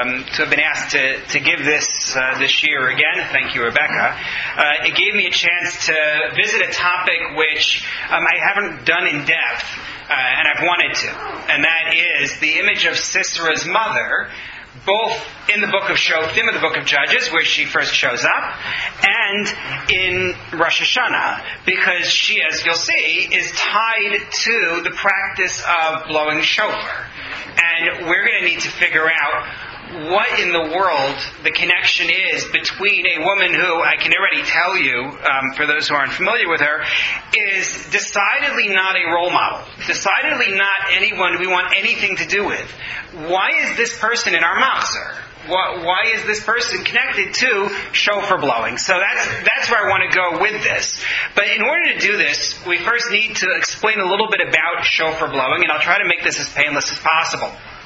have been asked to give this year again. Thank you, Rebecca. It gave me a chance to visit a topic which I haven't done in depth, and I've wanted to, and that is the image of Sisera's mother, both in the book of Shoftim, in the book of Judges, where she first shows up, and in Rosh Hashanah, because she, as you'll see, is tied to the practice of blowing shofar. And we're going to need to figure out what in the world the connection is between a woman who, I can already tell you, for those who aren't familiar with her, is decidedly not a role model. Decidedly not anyone we want anything to do with. Why is this person in our machzor? Why is this person connected to shofar blowing? So that's where I want to go with this. But in order to do this, we first need to explain a little bit about shofar blowing, and I'll try to make this as painless as possible.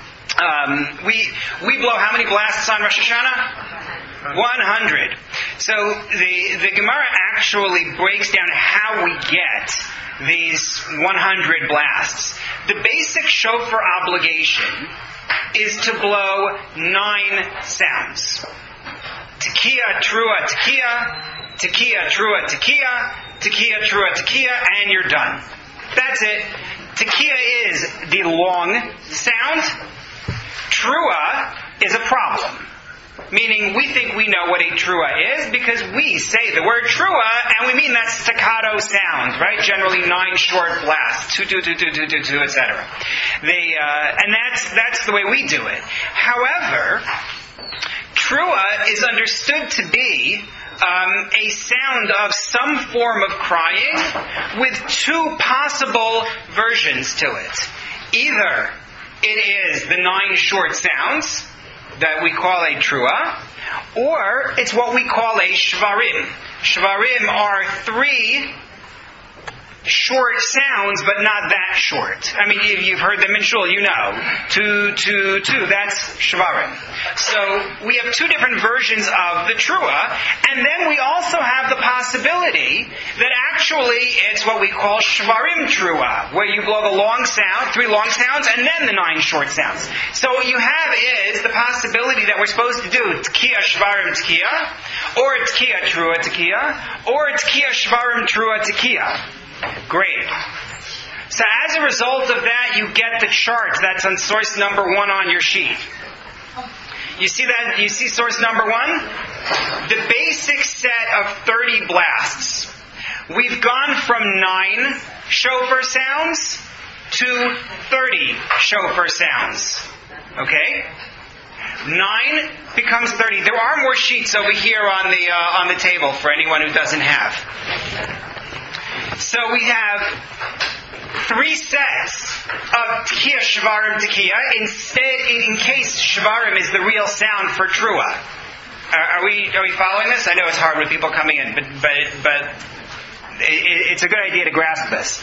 We blow how many blasts on Rosh Hashanah? 100. So the Gemara actually breaks down how we get these 100 blasts. The basic shofar obligation is to blow 9 sounds. Tekiah, trua, tekiah, tekiah, trua, tekiah, tekiah, trua, tekiah, and you're done. That's it. Tekiah is the long sound. Trua is a problem. Meaning we think we know what a trua is because we say the word trua and we mean that staccato sound, right? Generally 9 short blasts, 2, 2, 2, 2, 2, 2, 2, etc. And that's the way we do it. However, trua is understood to be a sound of some form of crying with 2 possible versions to it. Either it is the 9 short sounds that we call a trua, or it's what we call a shvarim. Shvarim are 3 short sounds, but not that short. I mean, you've heard them in shul, you know. 2, 2, 2, that's shvarim. So we have 2 different versions of the trua, and then we also have the possibility that actually it's what we call shvarim trua, where you blow the long sound, 3 long sounds, and then the 9 short sounds. So what you have is the possibility that we're supposed to do tekiah shvarim tekiah, or tekiah trua tekiah, or tekiah shvarim trua tekiah. Great. So as a result of that, you get the chart that's on source number 1 on your sheet. You see that? You see source number 1? The basic set of 30 blasts. We've gone from 9 shofar sounds to 30 shofar sounds. Okay? 9 becomes 30. There are more sheets over here on the table for anyone who doesn't have. So we have 3 sets of tekiah, shvarim, tekiah, in case shvarim is the real sound for trua. Are we following this? I know it's hard with people coming in, but it's a good idea to grasp this.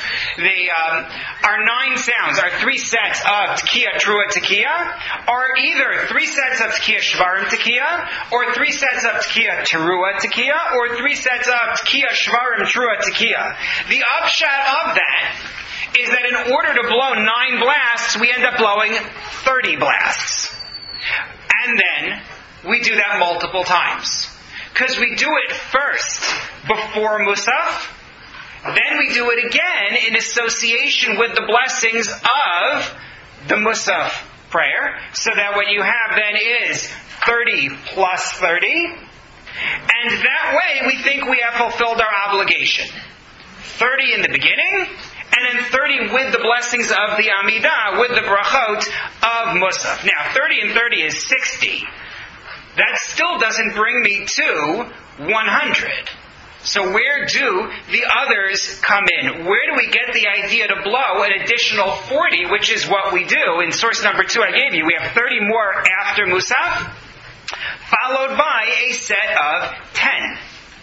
Our 9 sounds, our 3 sets of tekiah, trua, tekiah, are either 3 sets of tekiah, shvarim, tekiah, or 3 sets of tekiah, trua, tekiah, or 3 sets of tekiah, shvarim, trua, tekiah. The upshot of that is that in order to blow 9 blasts, we end up blowing 30 blasts. And then we do that multiple times. Because we do it first before Musaf, then we do it again in association with the blessings of the Musaf prayer, so that what you have then is 30 plus 30, and that way we think we have fulfilled our obligation. 30 in the beginning, and then 30 with the blessings of the Amidah, with the brachot of Musaf. Now, 30 and 30 is 60. That still doesn't bring me to 100. So where do the others come in? Where do we get the idea to blow an additional 40, which is what we do? In source number 2 I gave you, we have 30 more after Musaf, followed by a set of 10.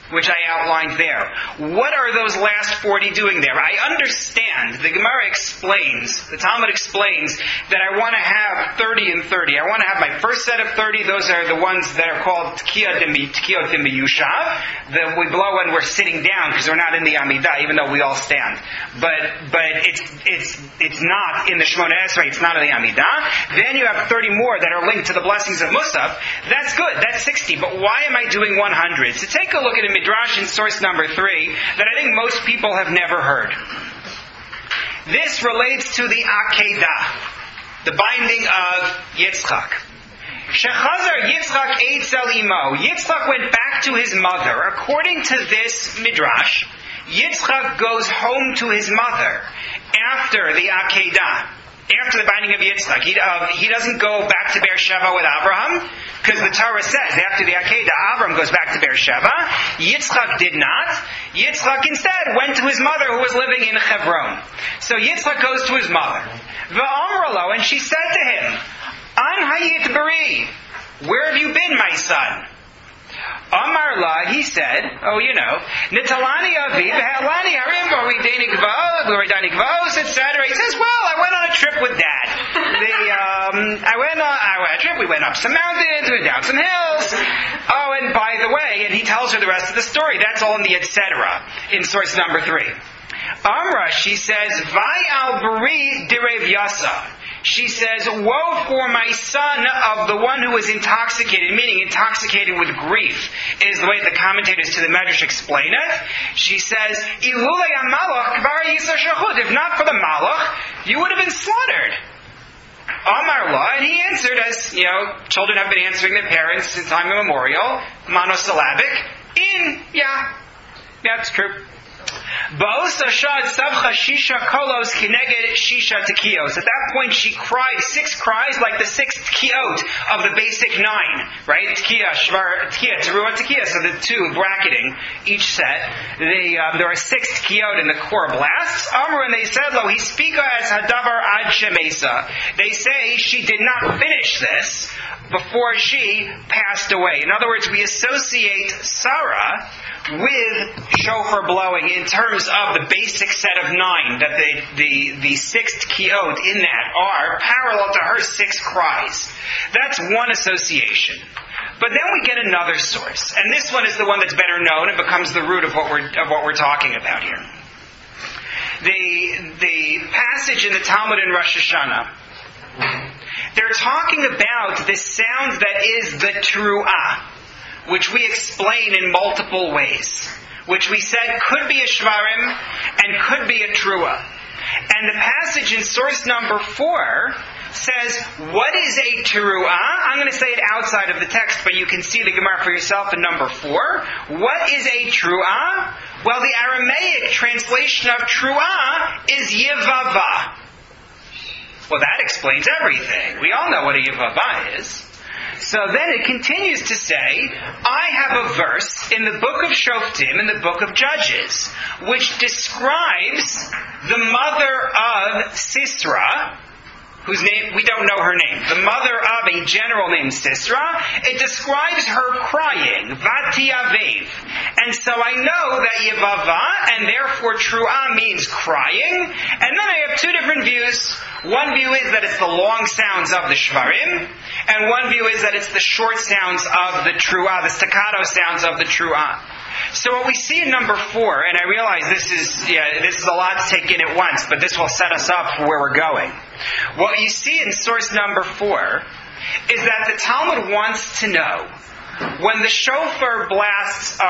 which I outlined there. What are those last 40 doing there? I understand. The Gemara explains, the Talmud explains, that I want to have 30 and 30. I want to have my first set of 30. Those are the ones that are called Tkiyot Dimiyushav, that we blow when we're sitting down because we're not in the Amidah, even though we all stand. But it's not in the Shemona Esrei, it's not in the Amidah. Then you have 30 more that are linked to the blessings of Musaf. That's good. That's 60. But why am I doing 100? So take a look at a Midrash in source number 3 that I think most people have never heard. This relates to the Akedah, the binding of Yitzchak. Shechazar Yitzchak Eitzel Imo. Yitzchak went back to his mother. According to this Midrash, Yitzchak goes home to his mother after the Akedah. After the binding of Yitzchak, he doesn't go back to Beersheba with Abraham, because the Torah says after the Akedah, Abraham goes back to Beersheba. Yitzchak did not. Yitzchak instead went to his mother who was living in Hebron. So Yitzchak goes to his mother. V'amralo, and she said to him, An hayit bari, where have you been, my son? Amar la, he said, Nitalani aviv, halani harimbo, ridani gvos, etc. He says, well, I went on a trip with Dad. I went on a trip, we went up some mountains, we went down some hills. Oh, and by the way, and he tells her the rest of the story. That's all in the etc. in source number 3. Amra, she says, Vai al bari direv yasa. She says, woe for my son of the one who is intoxicated, meaning intoxicated with grief, is the way the commentators to the Medrash explain it. She says, if not for the malach, you would have been slaughtered. Amar la, and he answered, as children have been answering their parents since time immemorial, monosyllabic, that's true. At that point she cried 6 cries like the 6th kiyot of the basic 9, right? Tkiya, teruah, tekiya, so the 2 bracketing each set. There are 6 kiyot in the core blasts. Amr, and they said, Lo, he speaka as hadavar ad shemesa. They say she did not finish this before she passed away. In other words, we associate Sarah with shofar blowing in terms of the basic set of 9, that the 6th kiyot in that are parallel to her 6 cries. That's one association. But then we get another source, and this one is the one that's better known and becomes the root of what we're talking about here. The passage in the Talmud in Rosh Hashanah, they're talking about this sound that is the teruah, which we explain in multiple ways, which we said could be a shvarim and could be a teruah. And the passage in source number 4 says, what is a teruah? I'm going to say it outside of the text, but you can see the Gemara for yourself in number 4. What is a teruah? Well, the Aramaic translation of teruah is yivava. Well, that explains everything. We all know what a yivava is. So then it continues to say, I have a verse in the book of Shoftim, in the book of Judges, which describes the mother of Sisera, whose name, we don't know her name, the mother of a general named Sisera. It describes her crying, Vati Avev. And so I know that Yevava, and therefore Truah, means crying. And then I have 2 different views. One view is that it's the long sounds of the Shvarim, and one view is that it's the short sounds of the Truah, the staccato sounds of the Truah. So what we see in number 4, and I realize this is a lot to take in at once, but this will set us up for where we're going. What you see in source number 4 is that the Talmud wants to know, when the shofar blasts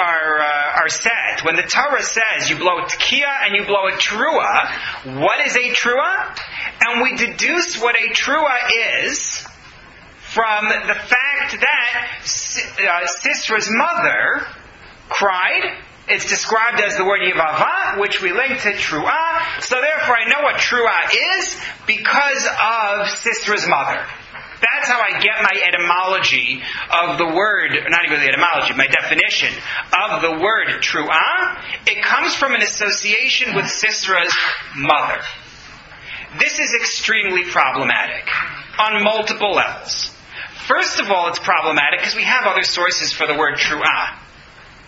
are set, when the Torah says you blow a tekiah and you blow a teruah, what is a teruah? And we deduce what a teruah is from the fact that Sisera's mother cried. It's described as the word yivava, which we link to teruah. So therefore I know what teruah is because of Sisera's mother. That's how I get my etymology of the word, not even the etymology, my definition of the word teruah. It comes from an association with Sisera's mother. This is extremely problematic on multiple levels. First of all, it's problematic because we have other sources for the word teruah.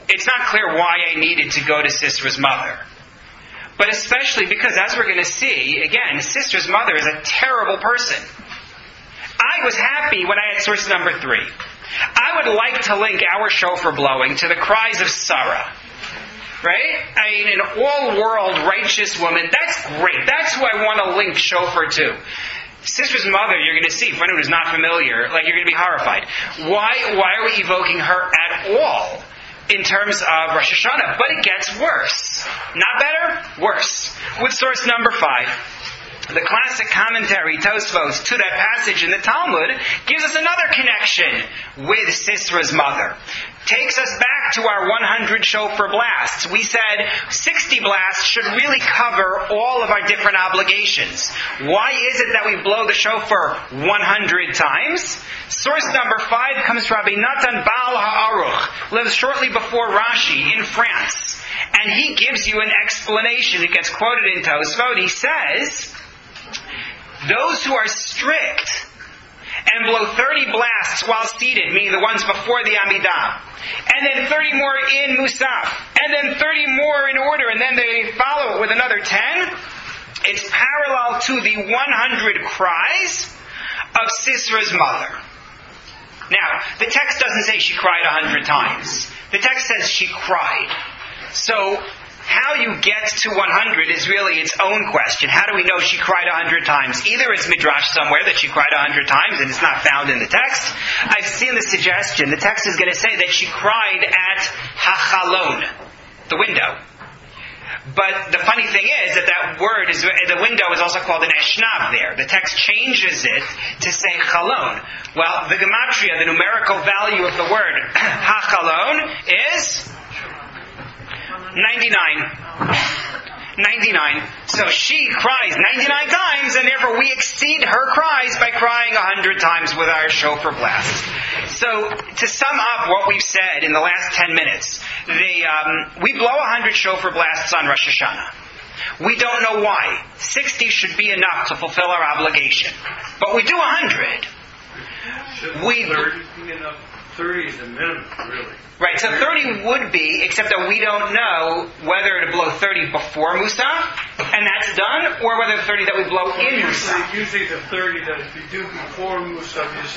it's not clear why I needed to go to Sisra's mother. But especially because, as we're going to see, again, Sisra's mother is a terrible person. I was happy when I had source number 3. I would like to link our shofar blowing to the cries of Sarah. Right? I mean, an all-world righteous woman, that's great. That's who I want to link shofar to. Sisra's mother, you're going to see, for anyone who's not familiar, like, you're going to be horrified. Why are we evoking her at all in terms of Rosh Hashanah? But it gets worse. Not better? Worse. With source number 5. The classic commentary, Tosfos, to that passage in the Talmud gives us another connection with Sisra's mother. Takes us back to our 100 shofar blasts. We said 60 blasts should really cover all of our different obligations. Why is it that we blow the shofar 100 times? Source number 5 comes from Rabbi Natan Baal Ha'aruch, lives shortly before Rashi in France. And he gives you an explanation. It gets quoted in Tosfot. He says, those who are strict and blow 30 blasts while seated, meaning the ones before the Amidah, and then 30 more in Musaf, and then 30 more in order, and then they follow it with another 10, it's parallel to the 100 cries of Sisra's mother. Now, the text doesn't say she cried 100 times. The text says she cried. So, how you get to 100 is really its own question. How do we know she cried 100 times? Either it's midrash somewhere that she cried 100 times and it's not found in the text. I've seen the suggestion. The text is going to say that she cried at hachalon, the window. But the funny thing is that word is, the window is also called an eshnav there. The text changes it to say chalon. Well, the gematria, the numerical value of the word hachalon is 99. 99. So she cries 99 times, and therefore we exceed her cries by crying 100 times with our shofar blast. So, to sum up what we've said in the last 10 minutes, we blow 100 shofar blasts on Rosh Hashanah. We don't know why. 60 should be enough to fulfill our obligation. But we do 100. Should 30 be enough? 30 is the minimum, really. Right, so 30 would be, except that we don't know whether to blow 30 before Musaf, and that's done, or whether the 30 that we blow in Musaf. Usually the 30 that if you do before Musaf is,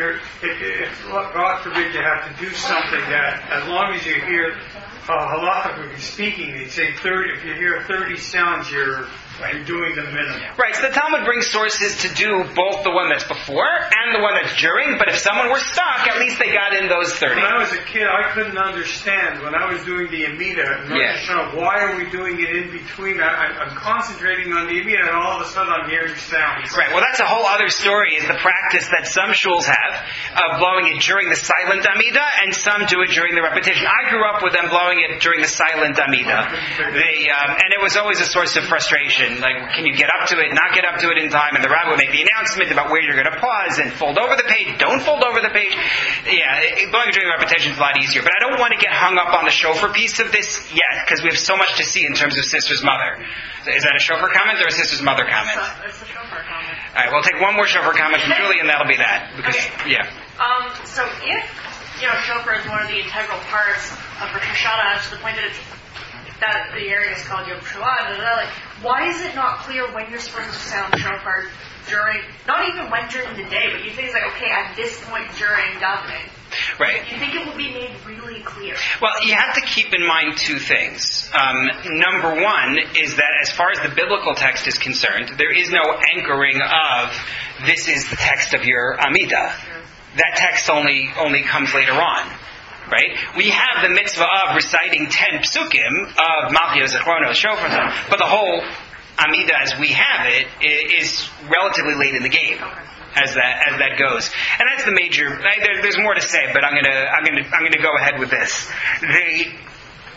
if God forbid you have to do something that, as long as you hear, halachically speaking, they say 30, if you hear 30 sounds, you're doing the minimum. Right, so the Talmud brings sources to do both the one that's before and the one that's during, but if someone were stuck, at least they got in those 30. When I was a kid, I couldn't understand, when I was doing the Amidah, why are we doing it in between? I'm concentrating on the Amidah, and all of a sudden I'm hearing sounds. Right, well that's a whole other story, is the practice that some shuls have of blowing it during the silent Amidah, and some do it during the repetition. I grew up with them blowing it during the silent Amidah. And it was always a source of frustration. Like, can you get up to it, not get up to it in time? And the rabbi would make the announcement about where you're going to pause and fold over the page. Don't fold over the page. Yeah, blowing it during the repetition is a lot easier. But I don't want to get hung up on the shofar piece of this yet, because we have so much to see in terms of Sister's mother. Is that a shofar comment or a Sister's mother comment? It's a shofar comment. All right, we'll take one more shofar comment from Julie, and that'll be that. Because, okay. So if, shofar is one of the integral parts of Rosh Hashanah, to the point that the area is called Yom Teruah, why is it not clear when you're supposed to sound shofar during, not even when during the day, but you think it's like, okay, at this point during davening. Right. You think it will be made really clear? Well, you have to keep in mind two things. Number one is that as far as the biblical text is concerned, there is no anchoring of this is the text of your Amidah. That text only comes later on. Right? We have the mitzvah of reciting 10 psukim of Malchio Zechrono Shofar, but the whole Amidah as we have it is relatively late in the game. As that goes, and that's the major. There's more to say, but I'm gonna go ahead with this.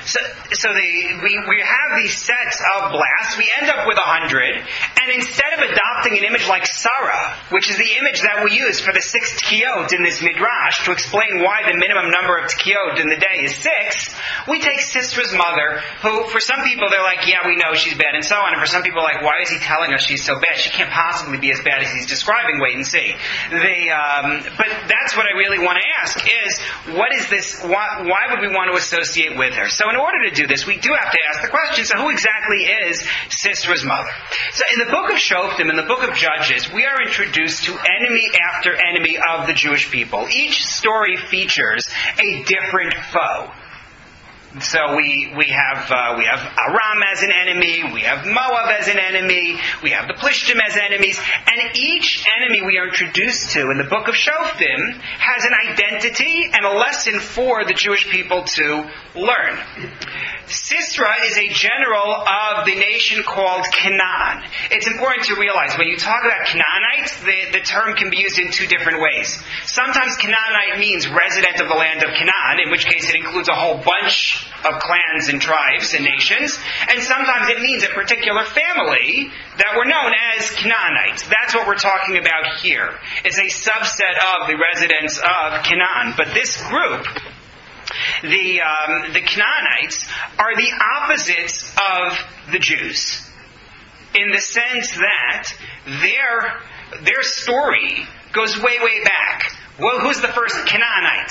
we have these sets of blasts. We end up with 100, and instead of adopting an image like Sarah, which is the image that we use for the 6 tkiyot in this midrash to explain why the minimum number of tkiyot in the day is 6, we take Sisra's mother, who for some people they're like, yeah, we know she's bad, and so on, and for some people like, why is he telling us she's so bad? She can't possibly be as bad as he's describing. Wait and see. But that's what I really want to ask is, what is this? Why would we want to associate with her? So in order to do this, we do have to ask the question, so who exactly is Sisra's mother? So in the book of Shoftim, in the book of Judges, we are introduced to enemy after enemy of the Jewish people. Each story features a different foe. So we have Aram as an enemy, we have Moab as an enemy, we have the Plishtim as enemies, and each enemy we are introduced to in the book of Shoftim has an identity and a lesson for the Jewish people to learn. Sisera is a general of the nation called Canaan. It's important to realize when you talk about Canaanites, the term can be used in two different ways. Sometimes Canaanite means resident of the land of Canaan, in which case it includes a whole bunch of clans and tribes and nations, and sometimes it means a particular family that were known as Canaanites. That's what we're talking about here. It's a subset of the residents of Canaan. But this group, the Canaanites, are the opposites of the Jews, in the sense that their story goes way, way back. Well, who's the first Canaanite?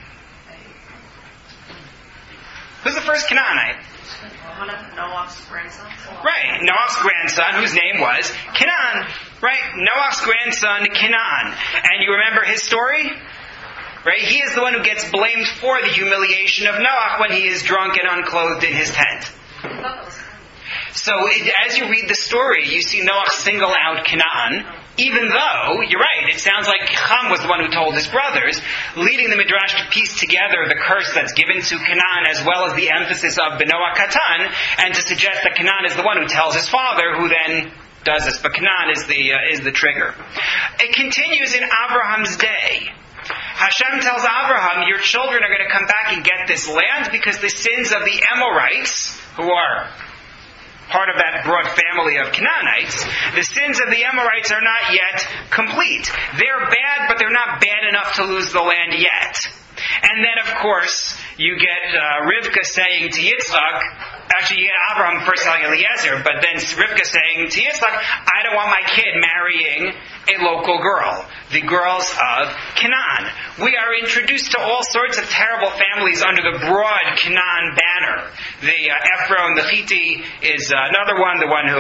Who's the first Canaanite? One of Noah's grandsons. Right, Noah's grandson, whose name was Canaan. Right, Noah's grandson, Canaan. And you remember his story? Right, he is the one who gets blamed for the humiliation of Noah when he is drunk and unclothed in his tent. So as you read the story, you see Noah single out Canaan, even though, you're right, it sounds like Ham was the one who told his brothers, leading the Midrash to piece together the curse that's given to Canaan as well as the emphasis of Benoah Katan, and to suggest that Canaan is the one who tells his father, who then does this. But Canaan is the trigger. It continues in Abraham's day. Hashem tells Abraham, your children are going to come back and get this land because the sins of the Amorites, who are part of that broad family of Canaanites, the sins of the Amorites are not yet complete. They're bad, but they're not bad enough to lose the land yet. And then, of course, you get Rivka saying to Yitzchak, actually you get Abraham first telling Eliezer, but then Rivka saying to Yitzchak, I don't want my kid marrying a local girl, the girls of Canaan. We are introduced to all sorts of terrible families under the broad Canaan banner. The Ephron, the Chiti, is another one, the one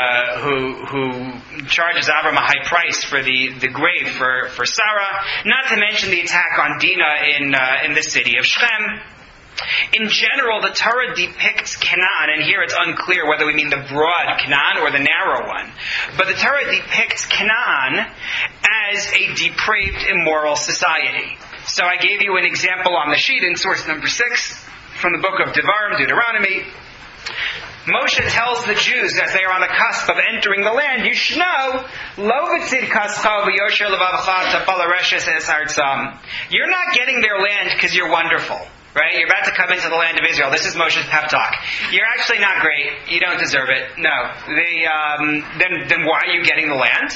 who charges Abraham a high price for the grave for Sarah. Not to mention the attack on Dinah in the city of Shechem. In general, the Torah depicts Canaan, and here it's unclear whether we mean the broad Canaan or the narrow one. But the Torah depicts Canaan as a depraved, immoral society. So I gave you an example on the sheet in source number 6 from the book of Devarim, Deuteronomy. Moshe tells the Jews as they are on the cusp of entering the land, you should know, you're not getting their land because you're wonderful. Right? You're about to come into the land of Israel. This is Moshe's pep talk. You're actually not great. You don't deserve it. No. Then why are you getting the land?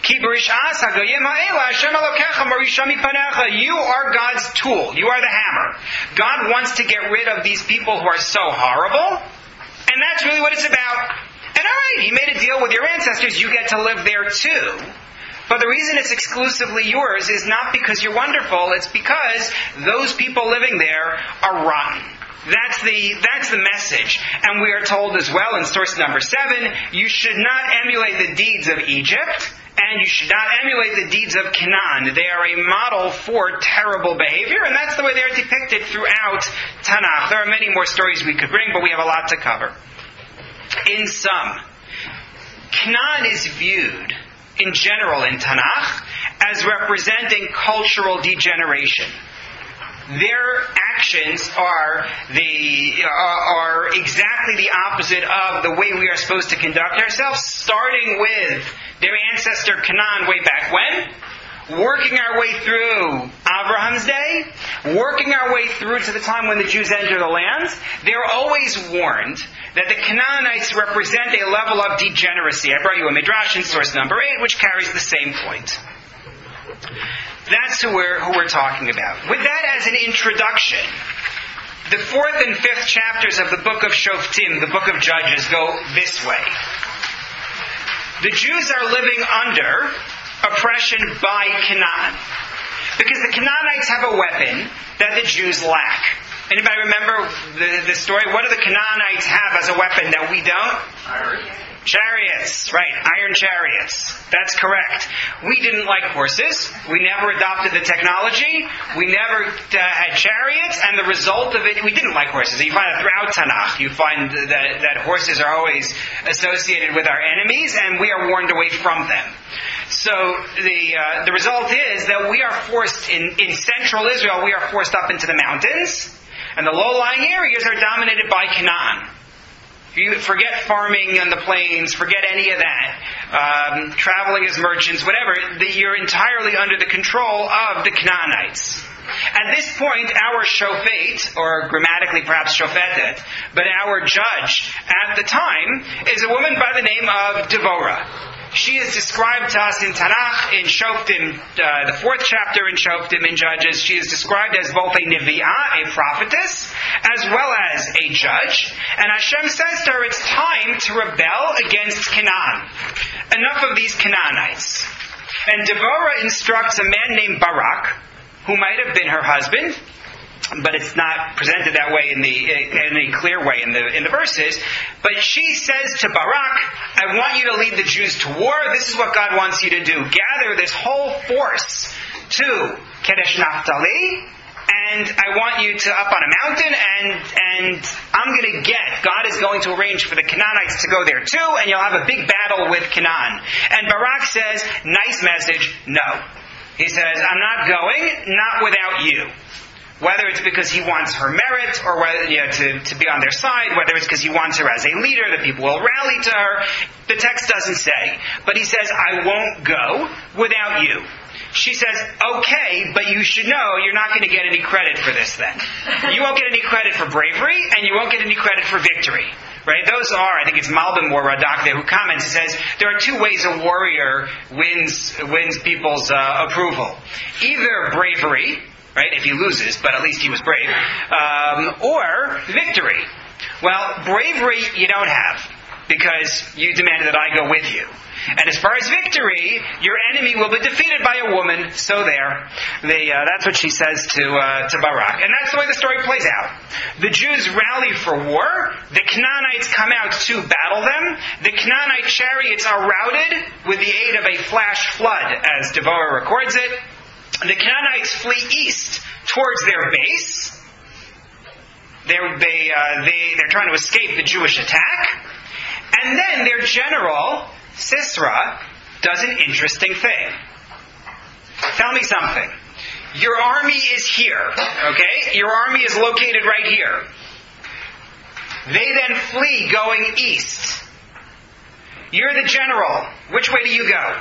You are God's tool. You are the hammer. God wants to get rid of these people who are so horrible. And that's really what it's about. And alright, He made a deal with your ancestors. You get to live there too. But the reason it's exclusively yours is not because you're wonderful, it's because those people living there are rotten. That's the message. And we are told as well in source number 7, you should not emulate the deeds of Egypt, and you should not emulate the deeds of Canaan. They are a model for terrible behavior, and that's the way they are depicted throughout Tanakh. There are many more stories we could bring, but we have a lot to cover. In sum, Canaan is viewed in general in Tanakh as representing cultural degeneration. Their actions are exactly the opposite of the way we are supposed to conduct ourselves, starting with their ancestor Canaan way back when, working our way through Abraham's day, working our way through to the time when the Jews enter the land, they're always warned that the Canaanites represent a level of degeneracy. I brought you a midrash in source number 8, which carries the same point. That's who we're talking about. With that as an introduction, the 4th and 5th chapters of the book of Shoftim, the book of Judges, go this way. The Jews are living under oppression by Canaan, because the Canaanites have a weapon that the Jews lack. Anybody remember the story? What do the Canaanites have as a weapon that we don't? Chariots, right, iron chariots. That's correct. We didn't like horses. We never adopted the technology. We never had chariots, and the result of it, we didn't like horses. You find that throughout Tanakh. You find that horses are always associated with our enemies, and we are warned away from them. So the result is that we are forced, in central Israel, we are forced up into the mountains, and the low-lying areas are dominated by Canaan. You forget farming on the plains, forget any of that. Traveling as merchants, whatever, you're entirely under the control of the Canaanites. At this point, our shofet, or grammatically perhaps shofetet, but our judge at the time is a woman by the name of Devorah. She is described to us in Tanakh, in Shoftim, the 4th chapter in Shoftim in Judges. She is described as both a Nevi'ah, a prophetess, as well as a judge. And Hashem says to her, it's time to rebel against Canaan. Enough of these Canaanites. And Devorah instructs a man named Barak, who might have been her husband, but it's not presented that way in a clear way in the verses. But she says to Barak, I want you to lead the Jews to war. This is what God wants you to do. Gather this whole force to Kedesh Naphtali, and I want you to up on a mountain, and I'm going to God is going to arrange for the Canaanites to go there too, and you'll have a big battle with Canaan. And Barak says, nice message, no. He says, I'm not going, not without you. Whether it's because he wants her merit, or whether to be on their side, whether it's because he wants her as a leader, that people will rally to her, the text doesn't say. But he says, I won't go without you. She says, okay, but you should know you're not going to get any credit for this then. You won't get any credit for bravery, and you won't get any credit for victory. Right? Those are, I think it's Malbim or Radak there who comments, and says, there are two ways a warrior wins people's approval. Either bravery, right, if he loses, but at least he was brave, or victory. Well, bravery you don't have, because you demanded that I go with you. And as far as victory, your enemy will be defeated by a woman, so there. That's what she says to Barak. And that's the way the story plays out. The Jews rally for war. The Canaanites come out to battle them. The Canaanite chariots are routed with the aid of a flash flood, as Devorah records it. The Canaanites flee east towards their base. They're trying to escape the Jewish attack. And then their general, Sisera, does an interesting thing. Tell me something. Your army is here, okay? Your army is located right here. They then flee going east. You're the general. Which way do you go?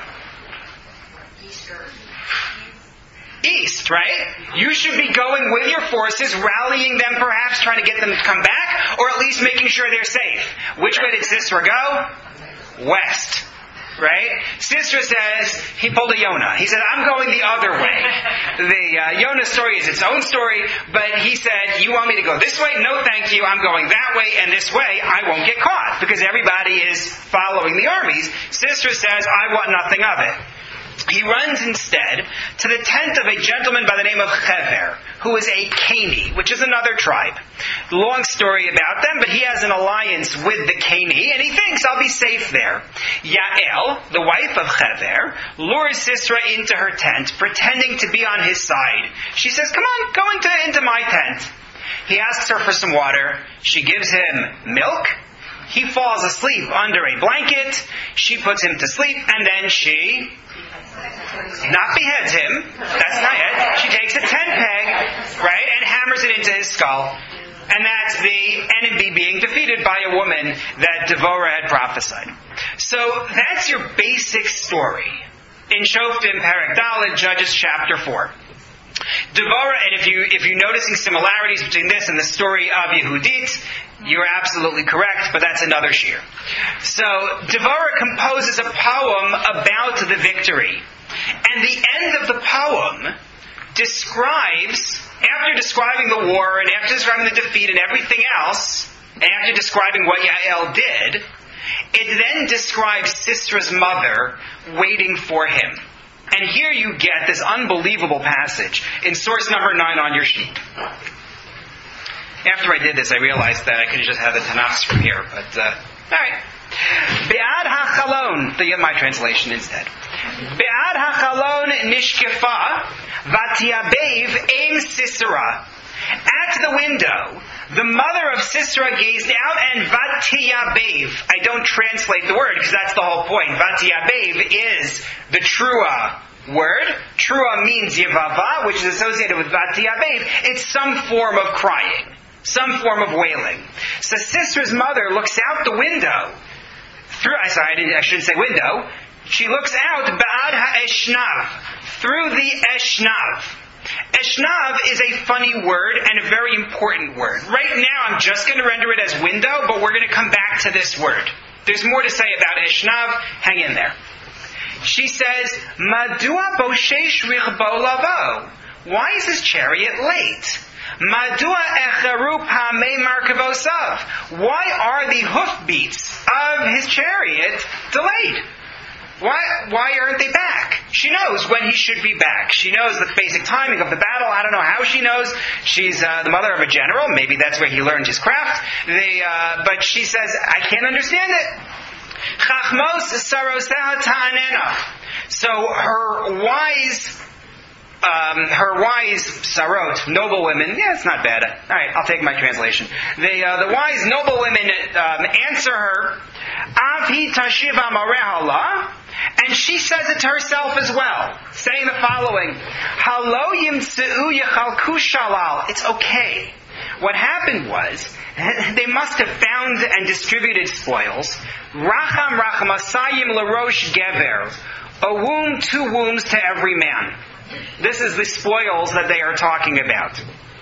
East, right? You should be going with your forces, rallying them perhaps, trying to get them to come back, or at least making sure they're safe. Which way did Sisera go? West. Right? Sisera says, he pulled a Yonah. He said, I'm going the other way. The Yonah story is its own story, but he said, you want me to go this way? No, thank you. I'm going that way, and this way I won't get caught, because everybody is following the armies. Sisera says, I want nothing of it. He runs instead to the tent of a gentleman by the name of Chever, who is a Cani, which is another tribe. Long story about them, but he has an alliance with the Cani, and he thinks, I'll be safe there. Yael, the wife of Chever, lures Sisera into her tent, pretending to be on his side. She says, come on, go into my tent. He asks her for some water. She gives him milk. He falls asleep under a blanket. She puts him to sleep, and then she not beheads him. That's not it. She takes a tent peg, right, and hammers it into his skull. And that's the enemy being defeated by a woman that Devorah had prophesied. So that's your basic story in Shoftim Perek Dalet, Judges chapter 4. Devorah, and if you're noticing similarities between this and the story of Yehudit, you're absolutely correct, but that's another shir. So, Devorah composes a poem about the victory. And the end of the poem describes, after describing the war, and after describing the defeat and everything else, and after describing what Yael did, it then describes Sisera's mother waiting for him. And here you get this unbelievable passage in source number 9 on your sheet. After I did this, I realized that I could have just had the Tanakh from here, but, alright. Be'ad ha'chalon, my translation instead. Be'ad ha'chalon nishkefa, vatiabev em Sisera. At the window, the mother of Sisera gazed out and vatiabev. I don't translate the word because that's the whole point. Vatiabev is the trua word. Trua means yevava, which is associated with vatiabev. It's some form of crying, some form of wailing. So Sisera's mother looks out the window. I shouldn't say window. She looks out ba'ad ha'eshnav, through the eshnav. Eshnav is a funny word and a very important word. Right now I'm just going to render it as window, but we're going to come back to this word. There's more to say about Eshnav. Hang in there. She says, Madua boshesh richbo lavo. Why is his chariot late? Madua echaru pamei markavosav. Why are the hoofbeats of his chariot delayed? Why aren't they back? She knows when he should be back. She knows the basic timing of the battle. I don't know how she knows. She's the mother of a general. Maybe that's where he learned his craft. But she says, I can't understand it. Chachmos sarosah ta'anena. So her wise sarot, noble women, it's not bad. Alright, I'll take my translation. The wise noble women answer her, Av hi tashiv amarehala, and she says it to herself as well, saying the following, Halo yimtseu yechalku shalal. It's okay. What happened was, they must have found and distributed spoils. Racham rachamasayim larosh gever. A womb, 2 wombs to every man. This is the spoils that they are talking about.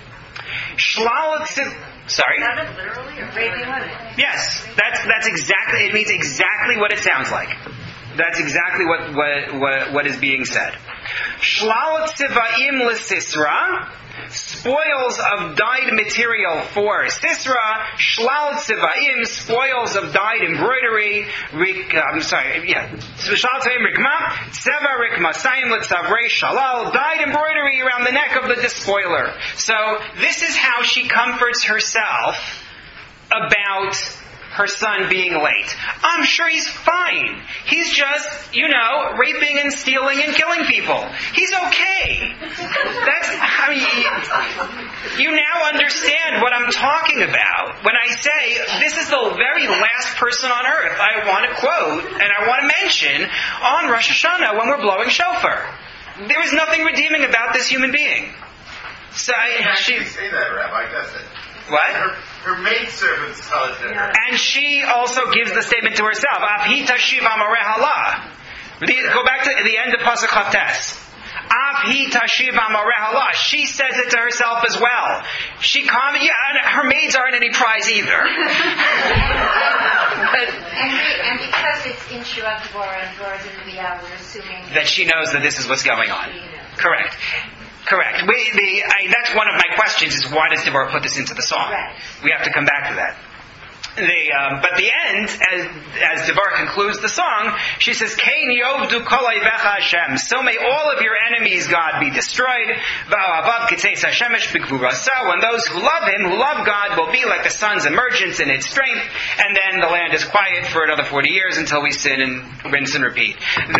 Sorry? Literally, or raping women. Yes, that's exactly, it means exactly what it sounds like. That's exactly what is being said. Shlal tzivaim l'Sisra, spoils of dyed material for Sisera. Shlal tzivaim, spoils of dyed embroidery. Shlal tzivaim rikma, tseva rikma, sayim l'tzavrei shalal, dyed embroidery around the neck of the despoiler. So this is how she comforts herself about her son being late. I'm sure he's fine. He's just, raping and stealing and killing people. He's okay. You now understand what I'm talking about when I say this is the very last person on earth I want to quote and I want to mention on Rosh Hashanah when we're blowing shofar. There is nothing redeeming about this human being. So she say that, Rabbi, does it? What? Her maidservants tell it to her. And she also gives the statement to herself. Go back to the end of Pasuk Chates. She says it to herself as well. Her maids aren't any prize either. and because it's in Shuat Devorah and Devorah's in the Biyah, we're assuming that she knows that this is what's going on. Correct. That's one of my questions: is why does Devorah put this into the song? Right. We have to come back to that. But the end, as Devorah concludes the song, she says, "Kain yovdu kol oivecha Hashem." So may all of your enemies, God, be destroyed. Va'avav kitzeis hashemesh b'gvurasa. When those who love Him, who love God, will be like the sun's emergence in its strength, and then the land is quiet for another 40 years until we sin and rinse and repeat.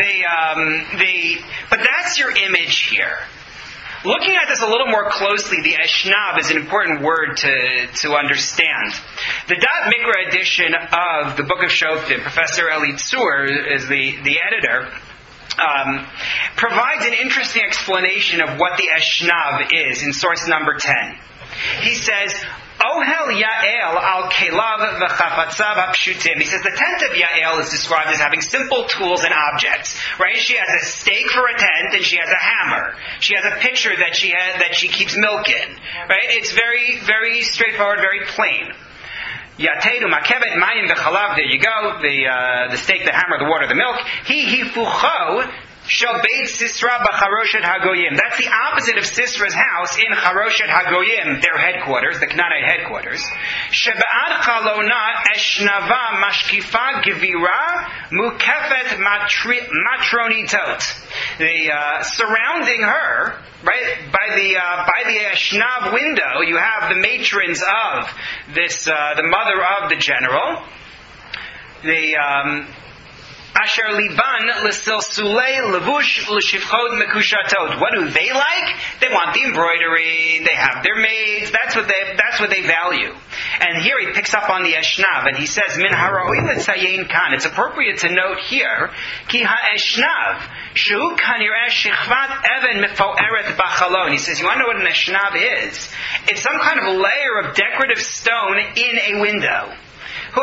But that's your image here. Looking at this a little more closely, the Eshnav is an important word to understand. The Da'at Mikra edition of the Book of Shoftim, Professor Eli Tzur is the editor, provides an interesting explanation of what the Eshnav is in source number 10. He says, Ohel Yael al Kelav v'chafatzav hapshutim. He says the tent of Yael is described as having simple tools and objects. Right? She has a stake for a tent, and she has a hammer. She has a pitcher that she keeps milk in. Right? It's very, very straightforward, very plain. Yatedu makevet mayim v'chalav. There you go. The stake, the hammer, the water, the milk. He hifucho. Shabeit Sisra b'Charoshet Hagoyim. That's the opposite of Sisra's house in Charoshet Hagoyim, their headquarters, the Canaanite headquarters. Shebe'ad Chalona Eshnava Mashkifa Gevira Mukefet Matronitot. Surrounding her, right by the Eshnav window, you have the matrons of this, the mother of the general. Asher liban l'silsulei levush l'shivchot mekushatot. What do they like? They want the embroidery. They have their maids. That's what they value. And here he picks up on the Eshnav and he says, "Min haroi l'tzayin kan." It's appropriate to note here, ki ha'eshnav shu kanireh shichvat even mefoeret b'chalon. He says, you want to know what an Eshnav is? It's some kind of layer of decorative stone in a window. He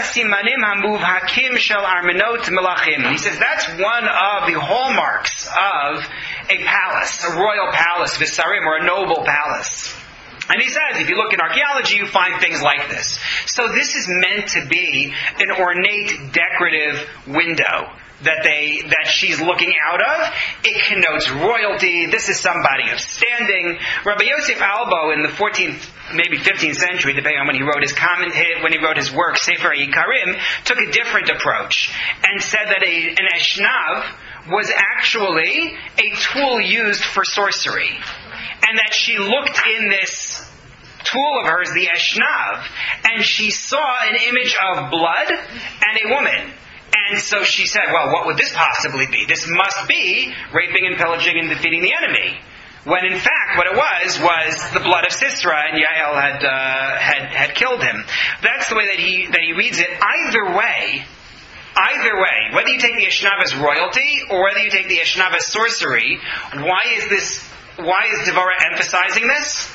says that's one of the hallmarks of a palace, a royal palace, visarim, or a noble palace. And he says, if you look in archaeology, you find things like this. So this is meant to be an ornate, decorative window that she's looking out of. It connotes royalty. This is somebody of standing. Rabbi Yosef Albo in the 14th, maybe 15th century, depending on when he wrote his work, Sefer Yikarim, took a different approach and said that an Eshnav was actually a tool used for sorcery, and that she looked in this tool of hers, the Eshnav, and she saw an image of blood and a woman. And so she said, well, what would this possibly be? This must be raping and pillaging and defeating the enemy. When in fact, what it was the blood of Sisera, and Yael had killed him. That's the way that he reads it. Either way, whether you take the Eshnav as royalty or whether you take the Eshnav as sorcery, why is Devorah emphasizing this?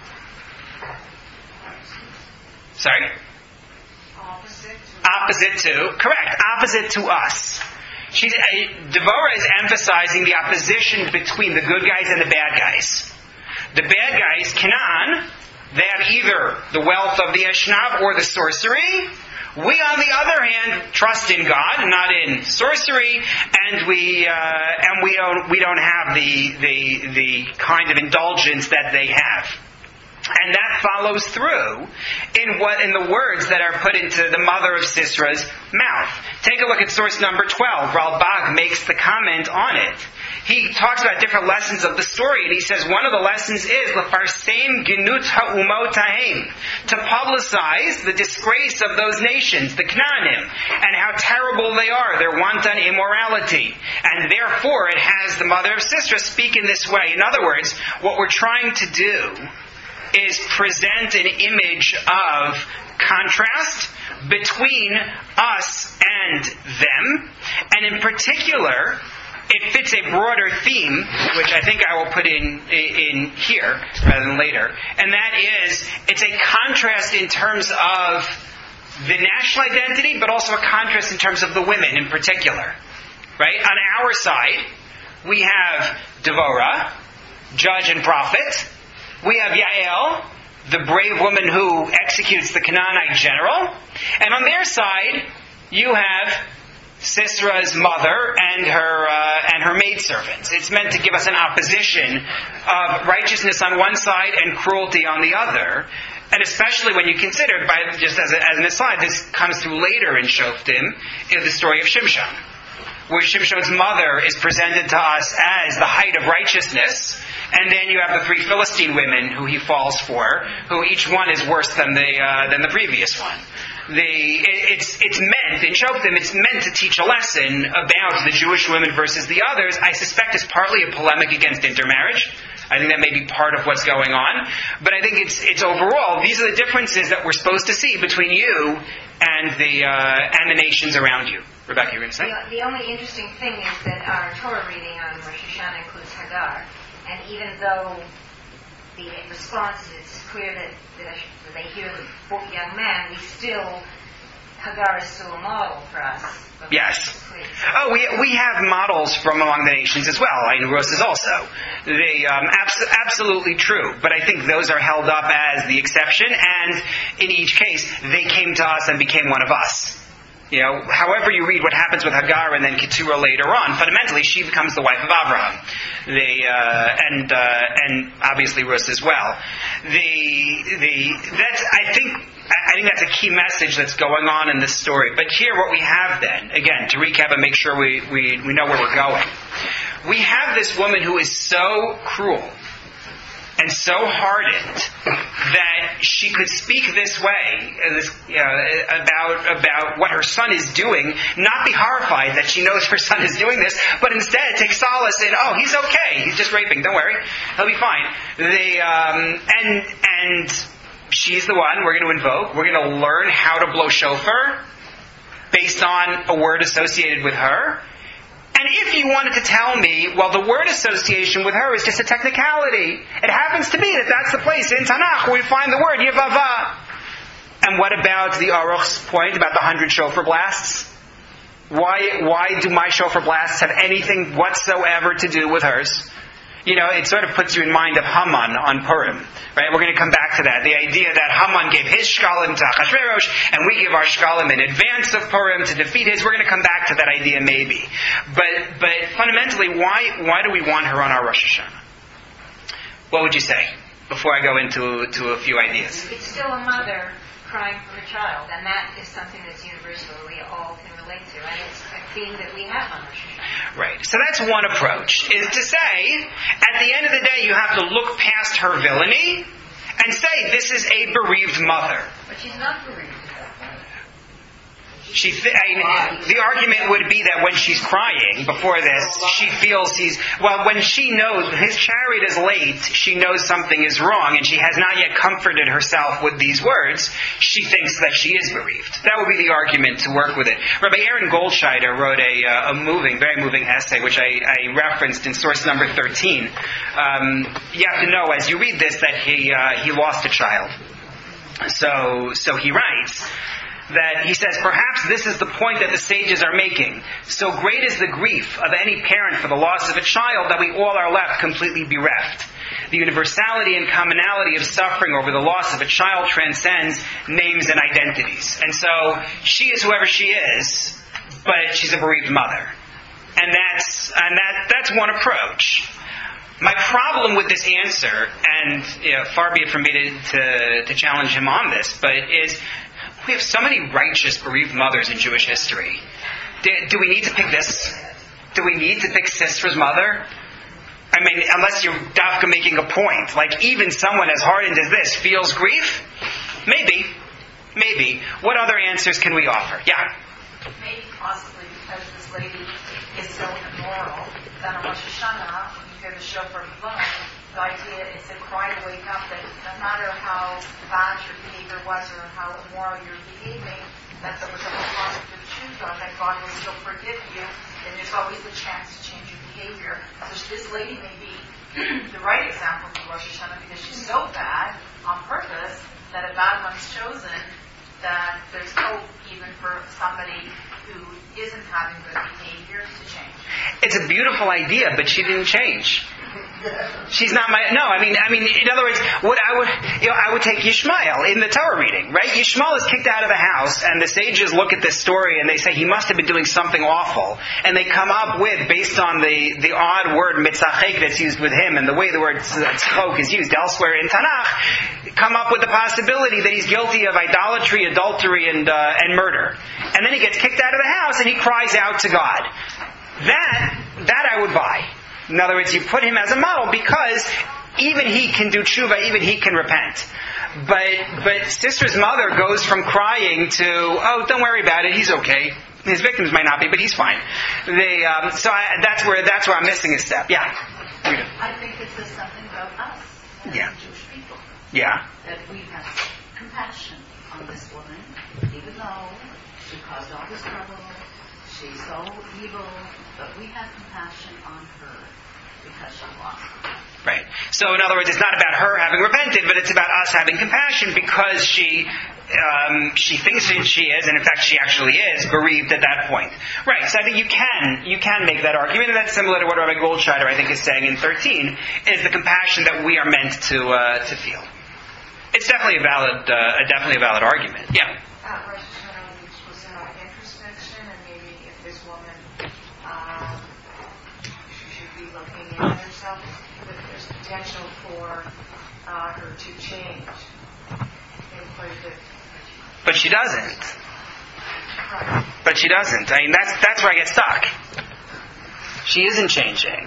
Sorry? Opposite to us. Devorah is emphasizing the opposition between the good guys and the bad guys. The bad guys, Canaan, they have either the wealth of the Eshnav or the sorcery. We, on the other hand, trust in God, not in sorcery, and we don't have the kind of indulgence that they have. And that follows through in the words that are put into the mother of Sisera's mouth. Take a look at source number 12. Ralbag makes the comment on it. He talks about different lessons of the story, and he says one of the lessons is lefarseim genut ha'umot hahem, to publicize the disgrace of those nations, the Canaanim, and how terrible they are, their wanton immorality. And therefore it has the mother of Sisera speak in this way. In other words, what we're trying to do is present an image of contrast between us and them, and in particular, it fits a broader theme, which I think I will put in here rather than later, and that is, it's a contrast in terms of the national identity, but also a contrast in terms of the women in particular. Right? On our side, we have Devorah, judge and prophet. We have Yael, the brave woman who executes the Canaanite general. And on their side, you have Sisera's mother and her maidservants. It's meant to give us an opposition of righteousness on one side and cruelty on the other. And especially when you consider, just as an aside, this comes through later in Shoftim, in the story of Shimshon, where Shimshon's mother is presented to us as the height of righteousness, and then you have the three Philistine women who he falls for, who each one is worse than the previous one. It's meant, in Shoftim, it's meant to teach a lesson about the Jewish women versus the others. I suspect it's partly a polemic against intermarriage. I think that may be part of what's going on. But I think it's overall, these are the differences that we're supposed to see between you and the nations around you. Rebecca, you were going to say? The only interesting thing is that our Torah reading on Rosh Hashanah includes Hagar. And even though the the response is clear that when they hear the young man, Hagar is still a model for us. Yes. Oh, we have models from among the nations as well. Rus is also. They absolutely true. But I think those are held up as the exception, and in each case, they came to us and became one of us. However you read what happens with Hagar and then Keturah later on, fundamentally she becomes the wife of Abraham, and obviously Rus as well. I think that's a key message that's going on in this story. But here, what we have then, again, to recap and make sure we know where we're going, we have this woman who is so cruel and so hardened that she could speak this way about what her son is doing, not be horrified that she knows her son is doing this, but instead take solace in, oh, he's okay, he's just raping, don't worry, he'll be fine. And she's the one we're going to invoke. We're going to learn how to blow shofar based on a word associated with her. And if you wanted to tell me, well, the word association with her is just a technicality. It happens to be that that's the place in Tanakh where we find the word Yevava. And what about the Aruch's point about the 100 shofar blasts? Why do my shofar blasts have anything whatsoever to do with hers? It sort of puts you in mind of Haman on Purim, right? We're going to come back to that. The idea that Haman gave his shkalim to Achashverosh, and we give our shkalim in advance of Purim to defeat his. We're going to come back to that idea maybe. But fundamentally, why do we want her on our Rosh Hashanah? What would you say before I go into a few ideas? It's still a mother crying for her child, and that is something that's universal. We all can relate to, and it's a theme that we have on Rosh Hashanah. Right. So that's one approach, is to say, at the end of the day, you have to look past her villainy and say, this is a bereaved mother. But she's not bereaved. The argument would be that when she's crying before this, she feels when she knows his chariot is late, she knows something is wrong, and she has not yet comforted herself with these words, she thinks that she is bereaved. That would be the argument to work with it. Rabbi Aaron Goldscheider wrote a very moving essay, which I referenced in source number 13. You have to know, as you read this, that he lost a child. So he writes that he says, perhaps this is the point that the sages are making. So great is the grief of any parent for the loss of a child that we all are left completely bereft. The universality and commonality of suffering over the loss of a child transcends names and identities. And so she is whoever she is, but she's a bereaved mother. And that's one approach. My problem with this answer, and far be it from me to challenge him on this, but is we have so many righteous bereaved mothers in Jewish history. Do we need to pick this? Do we need to pick Sistra's mother? I mean, unless you're Dafka making a point. Like, even someone as hardened as this feels grief? Maybe. What other answers can we offer? Yeah? Maybe possibly because this lady is so immoral that on Rosh Hashanah, when you hear the shofar blowing, the idea is to cry to wake up that no matter how bad your behavior was or how immoral you're behaving, that there was a positive truth of that God will still forgive you, and there's always a chance to change your behavior. So this lady may be the right example for Rosh Hashanah because she's so bad on purpose that a bad one's chosen, that there's hope even for somebody who isn't having good behavior to change. It's a beautiful idea, but she didn't change. She's not in other words, I would take Yishmael in the Torah reading, right? Yishmael is kicked out of the house, and the sages look at this story and they say he must have been doing something awful, and they come up with, based on the odd word mitzachek that's used with him and the way the word tzchok is used elsewhere in Tanakh, come up with the possibility that he's guilty of idolatry, adultery, and murder. And then he gets kicked out of the house and he cries out to God. That I would buy. In other words, you put him as a model because even he can do tshuva, even he can repent. But Sistra's mother goes from crying to, oh, don't worry about it, he's okay. His victims might not be, but he's fine. That's where I'm missing a step. Yeah. I think it says something about us as Jewish people. Yeah. That we have compassion on this woman, even though she caused all this trouble, she's so evil, but we have compassion on her. because she lost. Right. So in other words, it's not about her having repented, but it's about us having compassion because she thinks that she is, and in fact she actually is, bereaved at that point. Right. So I think you can make that argument, and that's similar to what Rabbi Goldschneider, I think, is saying in 13, is the compassion that we are meant to feel. It's definitely a valid argument. Yeah. Rosh Hashanah was introspection, and maybe if this woman, she should be looking at herself, but there's potential for her to change in quite a bit. But she doesn't. Right. But she doesn't. I mean, that's where I get stuck. She isn't changing.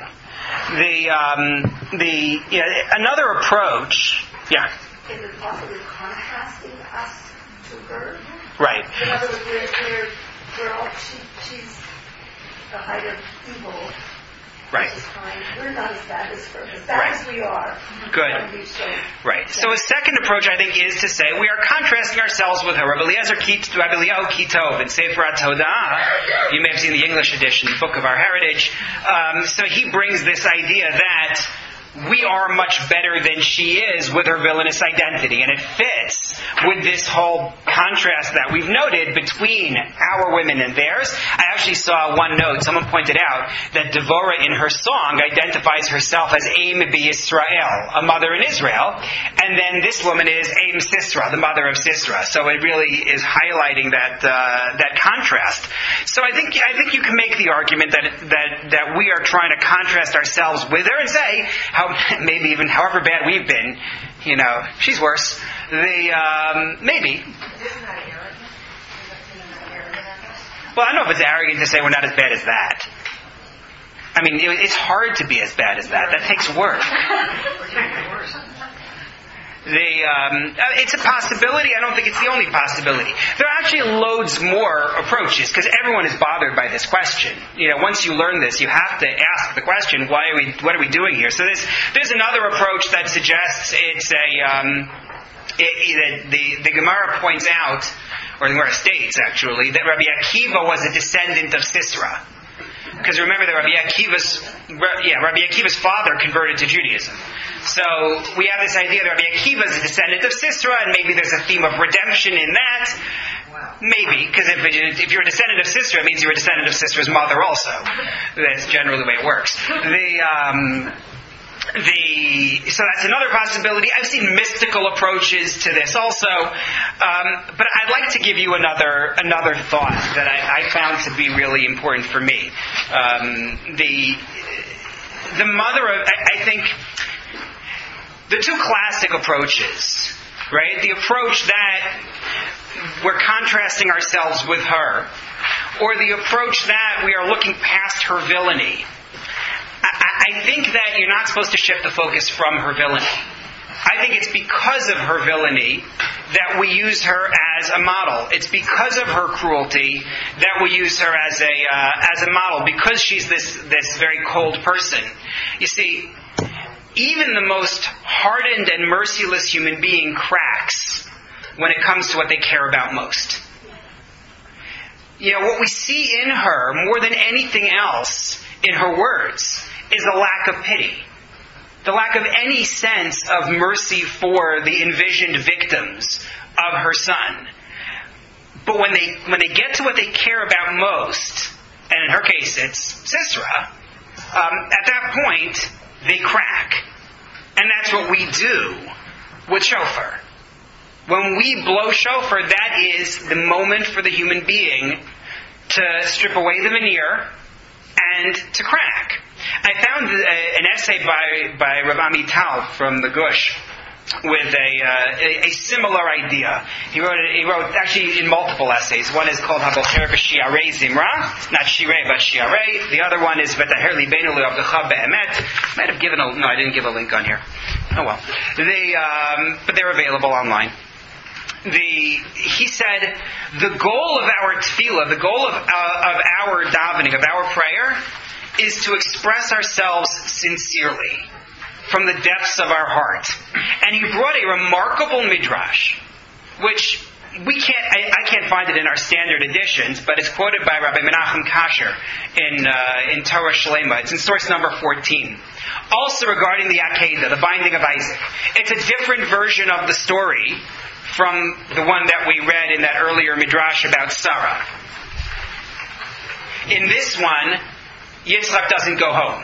Another approach. Yeah. Is it possibly contrasting us to her? Right. In other words, we're all, she's the height of evil. Right. Which is fine. We're not as bad as her. As bad as we are. Good. Right. So a second approach, I think, is to say we are contrasting ourselves with her. Rabbi Eliyahu Kitov in Sefer HaTodah. You may have seen the English edition, the Book of Our Heritage. So he brings this idea that we are much better than she is with her villainous identity. And it fits with this whole contrast that we've noted between our women and theirs. I actually saw one note, someone pointed out that Devorah in her song identifies herself as Aim B'Yisrael, a mother in Israel. And then this woman is Aim Sisra, the mother of Sisra. So it really is highlighting that contrast. So I think you can make the argument that we are trying to contrast ourselves with her and say, maybe even however bad we've been, she's worse. Maybe. Isn't that arrogant? Well, I don't know if it's arrogant to say we're not as bad as that. I mean, it's hard to be as bad as that. That takes work. It's a possibility. I don't think it's the only possibility. There are actually loads more approaches because everyone is bothered by this question. Once you learn this, you have to ask the question: what are we doing here? So there's another approach that suggests it's the Gemara points out, or the Gemara states actually, that Rabbi Akiva was a descendant of Sisra. Because remember that Rabbi Akiva's father converted to Judaism. So we have this idea that Rabbi Akiva is a descendant of Sisra, and maybe there's a theme of redemption in that. Wow. Maybe, because if you're a descendant of Sisra, it means you're a descendant of Sisra's mother also. That's generally the way it works. So that's another possibility. I've seen mystical approaches to this also, but I'd like to give you another thought that I found to be really important for me. The mother of, I think, the two classic approaches, right? The approach that we're contrasting ourselves with her, or the approach that we are looking past her villainy. I think that you're not supposed to shift the focus from her villainy. I think it's because of her villainy that we use her as a model. It's because of her cruelty that we use her as a model, because she's this very cold person. You see, even the most hardened and merciless human being cracks when it comes to what they care about most. What we see in her, more than anything else, in her words, is a lack of pity. The lack of any sense of mercy for the envisioned victims of her son. But when they get to what they care about most, and in her case it's Sisera, at that point they crack. And that's what we do with shofar. When we blow shofar, that is the moment for the human being to strip away the veneer and to crack. I found an essay by Rav Amital from the Gush with a similar idea. He wrote actually in multiple essays. One is called Habocher B'Shiarei Zimra, not Shirei but Shiarei. The other one is V'taher Libeinu Le'Avdecha Be'emet. Might have given no, I didn't give a link on here. Oh well. But they're available online. He said the goal of our tefillah, the goal of our davening, of our prayer, is to express ourselves sincerely from the depths of our heart. And he brought a remarkable midrash, which I can't find it in our standard editions, but it's quoted by Rabbi Menachem Kasher in Torah Shlema. It's in source number 14. Also regarding the Akedah, the binding of Isaac. It's a different version of the story from the one that we read in that earlier midrash about Sarah. In this one, Yitzchak doesn't go home.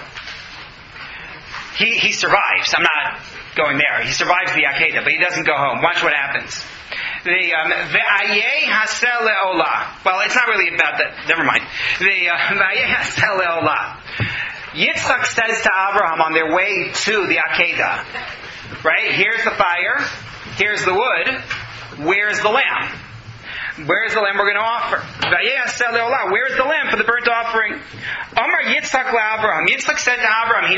He survives. I'm not going there. He survives the Akedah, but he doesn't go home. Watch what happens. Ve'ayeh hasel le'olah. Well, it's not really about that. Never mind. Ve'ayeh hasel le'olah. Yitzchak says to Abraham on their way to the Akedah, right? Here's the fire. Here's the wood. Where's the lamb? Where's the lamb we're going to offer? Where's the lamb for the burnt offering? Omar Yitzchak le'Abraham. Yitzchak said to Abraham,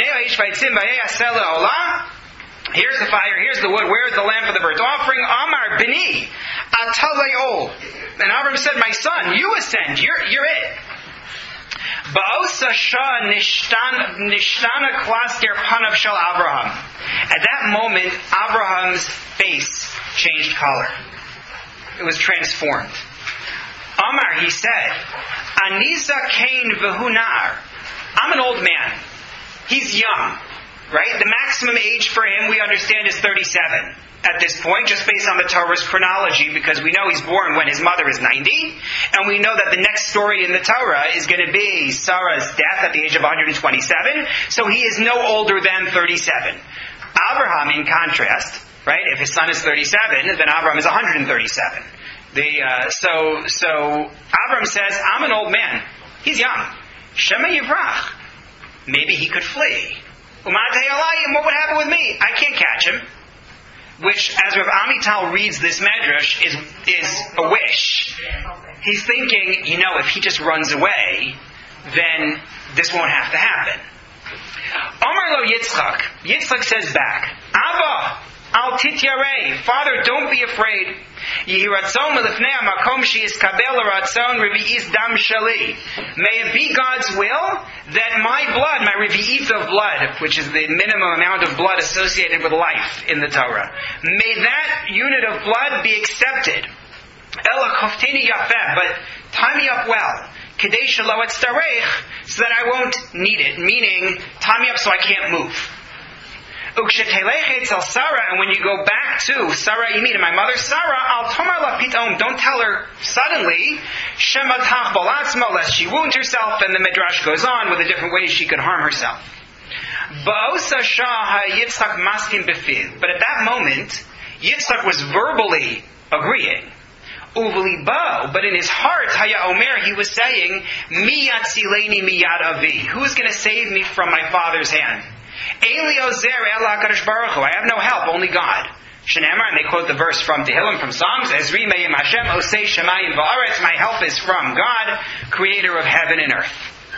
here's the fire, here's the wood, where's the lamb for the burnt offering? Amar b'ni, atalei. And Abraham said, my son, you ascend, you're it. Ba'osa shah nishtana klaster panav shel Abraham. At that moment, Abraham's face changed color. It was transformed. Amar, he said, Anisa kain v'hunar. I'm an old man. He's young. Right? The maximum age for him, we understand, is 37 at this point, just based on the Torah's chronology, because we know he's born when his mother is 90, and we know that the next story in the Torah is going to be Sarah's death at the age of 127, so he is no older than 37. Abraham, in contrast, right, if his son is 37, then Abraham is 137. So Abraham says, I'm an old man. He's young. Shema Yivrach. Maybe he could flee. What would happen with me? I can't catch him. Which, as Rav Amital reads this medrash, is a wish. He's thinking, if he just runs away, then this won't have to happen. Omar lo Yitzchak. Yitzchak says back, Abba, al tityarei. Father, don't be afraid. May it be God's will that my blood, my revi'it of blood, which is the minimum amount of blood associated with life in the Torah, may that unit of blood be accepted. Ela chofteni yafeh, but tie me up well. Kedei shelo etzarech, so that I won't need it. Meaning, tie me up so I can't move. And when you go back to Sarah Yimid, my mother Sarah, Al Tomar La Pitom, don't tell her suddenly, Shematach Balatzma, lest she wound herself, and the Midrash goes on with the different ways she could harm herself. Ba'osa Shah Yitzchak Maskim Befid. But at that moment, Yitzchak was verbally agreeing. Uvlibo, but in his heart, Haya Omer, he was saying, Mi yatzileni miyad avi. Who is going to save me from my father's hand? I have no help, only God. Shenamar, and they quote the verse from Tehillim, from Psalms, Ezri me'im Hashem, osei shemayim va'aretz, my help is from God, creator of heaven and earth.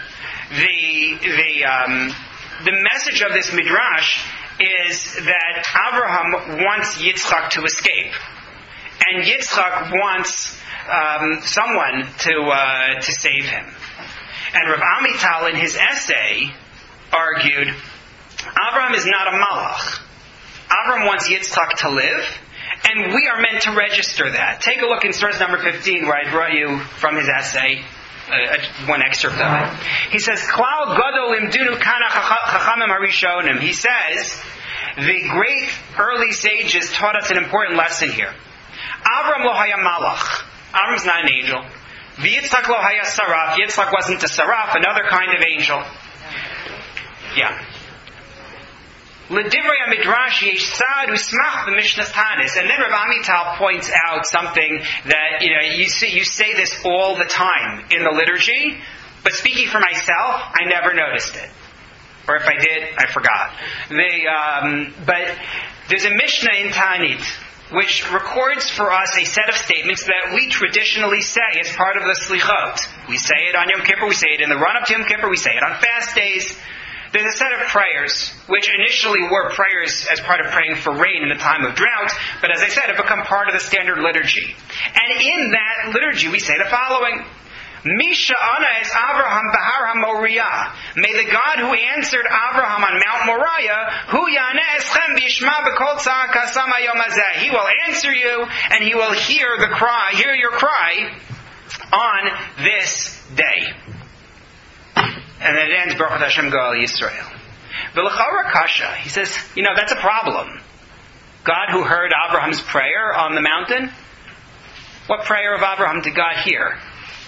The message of this midrash is that Abraham wants Yitzchak to escape. And Yitzchak wants someone to save him. And Rav Amital, in his essay, argued, Abraham is not a malach. Abraham wants Yitzchak to live, and we are meant to register that. Take a look in source number 15, where I brought you from his essay, one excerpt of it. He says, Klal gadol imdunu kana chachamim harishonim. He says, the great early sages taught us an important lesson here. Abraham lo haya malach. Abraham's not an angel. V'Yitzchak lo haya saraf. Yitzchak wasn't a saraf, another kind of angel. Yeah. L'divrei midrash yeshad usmach b'mishnas tanis. And then Rav Amital points out something that you say this all the time in the liturgy, but speaking for myself, I never noticed it, or if I did, I forgot. But there's a Mishnah in Ta'anit which records for us a set of statements that we traditionally say as part of the Slichot. We say it on Yom Kippur, we say it in the run-up to Yom Kippur, we say it on fast days. There's a set of prayers, which initially were prayers as part of praying for rain in the time of drought, but as I said, have become part of the standard liturgy. And in that liturgy, we say the following: Misha Ana es Avraham Bahar HaMoriah. May the God who answered Avraham on Mount Moriah, Hu Yaneh Eschem Bishma B'Kol Tza'aka Sam Hayom Hazeh. He will answer you, and He will hear your cry on this day. And then it ends, Baruch Hashem Goel Yisrael. V'lechora kasha. He says, that's a problem. God who heard Abraham's prayer on the mountain, what prayer of Abraham did God hear?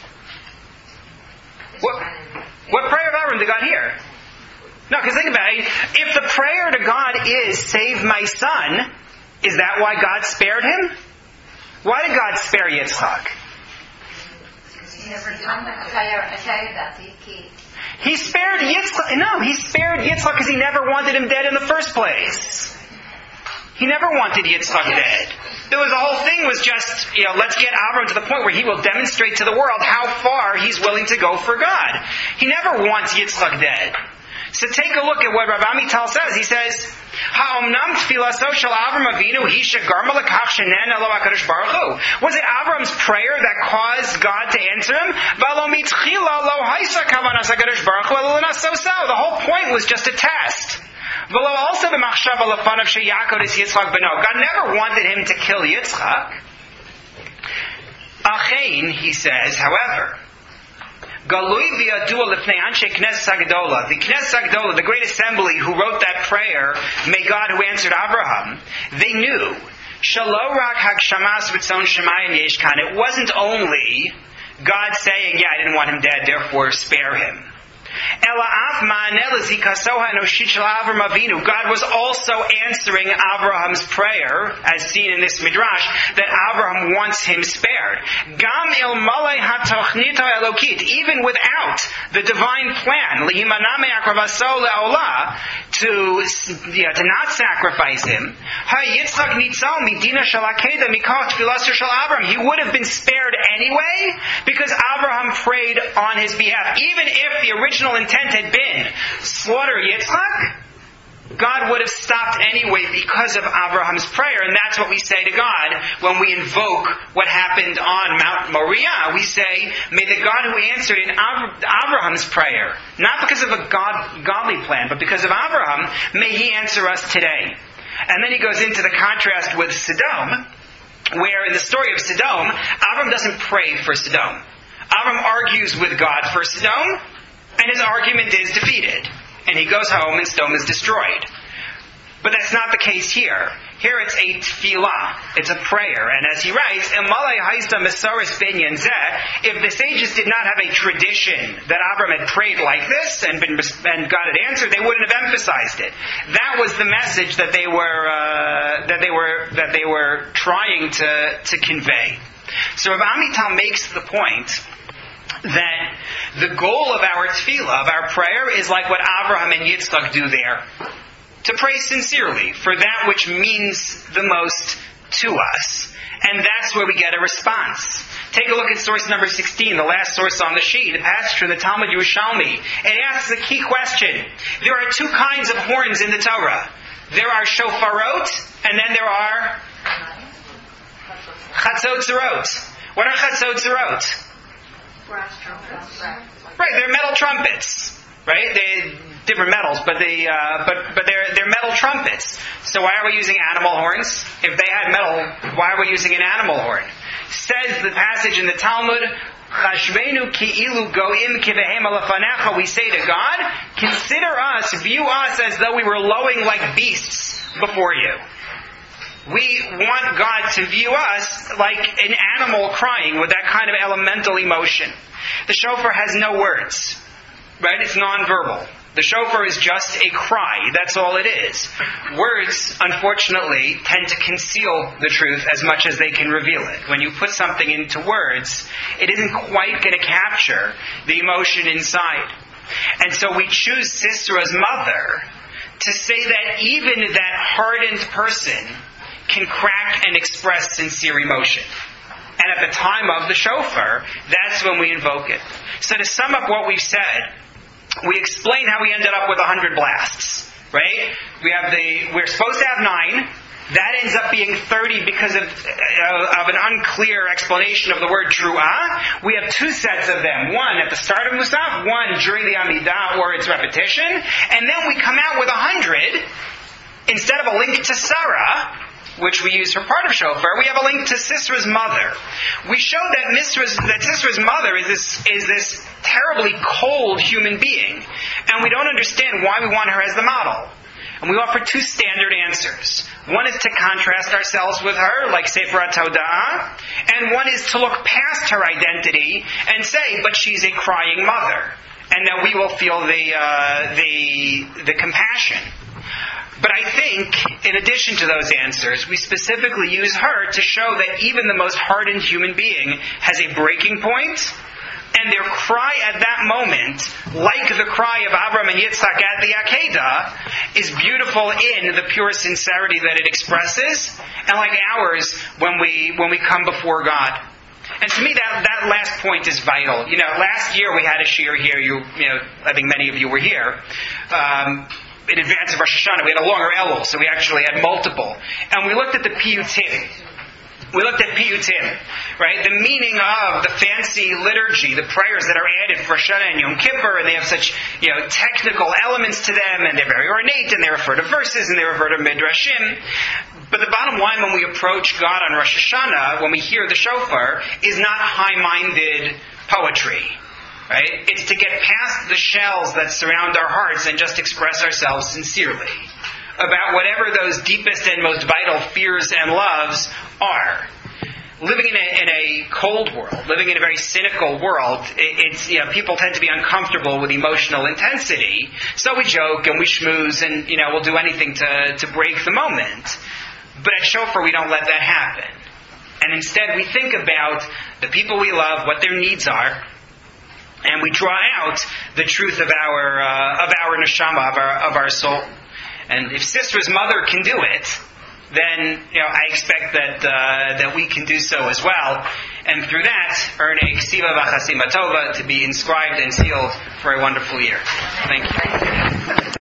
What prayer of Abraham did God hear? No, because think about it. If the prayer to God is, save my son, is that why God spared him? Why did God spare Yitzchak? He spared Yitzchak. No, He spared Yitzchak because He never wanted him dead in the first place. He never wanted Yitzchak dead. The whole thing was just, let's get Avram to the point where he will demonstrate to the world how far he's willing to go for God. He never wants Yitzchak dead. So take a look at what Rav Amital says. He says, "Ha'omnam tfilaso shel Avram Avinu hi shegarma lekach shenena lo HaKadosh Baruch Hu." Was it Avram's prayer that caused God to answer him? V'lo mitchila lo haisa kavanas HaKadosh Baruch Hu elo l'nasoso. The whole point was just a test. V'lo also b'machshava lefanav sheyakod es Yitzchak beno. God never wanted him to kill Yitzchak. Achein, he says, however, Galui v'yadua lifnei anshe Knesset HaGedolah. The Knesset HaGedolah, the great assembly who wrote that prayer, may God who answered Abraham, they knew. Shalo rak hagshamas v'tzon shemayin yeshkan. It wasn't only God saying, I didn't want him dead, therefore spare him. God was also answering Abraham's prayer, as seen in this midrash, that Abraham wants him spared. Even without the divine plan, to not sacrifice him, he would have been spared anyway, because Abraham prayed on his behalf. Even if the original intent had been slaughter Yitzchak, God would have stopped anyway because of Abraham's prayer. And that's what we say to God when we invoke what happened on Mount Moriah. We say, may the God who answered in Abraham's prayer, not because of a godly plan, but because of Abraham, may He answer us today. And then he goes into the contrast with Sodom, where in the story of Sodom, Abraham doesn't pray for Sodom. Abraham argues with God for Sodom, and his argument is defeated. And he goes home and Sodom is destroyed. But that's not the case here. Here it's a tefillah. It's a prayer. And as he writes, if the sages did not have a tradition that Abraham had prayed like this and God had answered, they wouldn't have emphasized it. That was the message that they were trying to convey. So Rav Amital makes the point that the goal of our tefillah, of our prayer, is like what Abraham and Yitzchak do there. To pray sincerely for that which means the most to us. And that's where we get a response. Take a look at source number 16, the last source on the sheet, the passage from the Talmud Yerushalmi. It asks a key question. There are two kinds of horns in the Torah. There are shofarot, and then there are chatzotzerot. What are chatzotzerot? Right, they're metal trumpets. Right, they different metals, but they're metal trumpets. So why are we using animal horns? If they had metal, why are we using an animal horn? Says the passage in the Talmud, "Chashvenu ki'ilu goim kivehem alafanecha." We say to God, consider us, view us as though we were lowing like beasts before you. We want God to view us like an animal crying with that kind of elemental emotion. The shofar has no words, right? It's nonverbal. The shofar is just a cry. That's all it is. Words, unfortunately, tend to conceal the truth as much as they can reveal it. When you put something into words, it isn't quite going to capture the emotion inside. And so we choose Sisera's mother to say that even that hardened person can crack and express sincere emotion. And at the time of the shofar, that's when we invoke it. So to sum up what we've said, we explain how we ended up with 100 blasts, right? We're supposed to have 9, That ends up being 30 because of an unclear explanation of the word tru'ah. We have 2 sets of them. One at the start of Musaf, one during the Amidah or its repetition. And then we come out with 100 instead of a link to Sarah, which we use for part of Shofar. We have a link to Sisra's mother. We show that Sisra's mother is this terribly cold human being. And we don't understand why we want her as the model. And we offer 2 standard answers. One is to contrast ourselves with her, like Sefer HaToda'ah, and one is to look past her identity and say, but she's a crying mother, and that we will feel the compassion. But I think, in addition to those answers, we specifically use her to show that even the most hardened human being has a breaking point. And their cry at that moment, like the cry of Abraham and Yitzhak at the Akedah, is beautiful in the pure sincerity that it expresses, and like ours when we come before God. And to me, that last point is vital. Last year we had a shir here. I think many of you were here. In advance of Rosh Hashanah, we had a longer Elul, so we actually had multiple. And we looked at the Piyutim. We looked at Piyutim, right? The meaning of the fancy liturgy, the prayers that are added for Rosh Hashanah and Yom Kippur, and they have such, technical elements to them, and they're very ornate, and they refer to verses, and they refer to midrashim. But the bottom line when we approach God on Rosh Hashanah, when we hear the shofar, is not high-minded poetry, right? It's to get past the shells that surround our hearts and just express ourselves sincerely about whatever those deepest and most vital fears and loves are. Living in a cold world, living in a very cynical world, people tend to be uncomfortable with emotional intensity. So we joke and we schmooze and we'll do anything to break the moment. But at Shofar we don't let that happen. And instead we think about the people we love, what their needs are, and we draw out the truth of our neshama, of our soul. And if Sisra's mother can do it, then I expect that we can do so as well, and through that earn a ksiva v'chasima tova to be inscribed and sealed for a wonderful year. Thank you.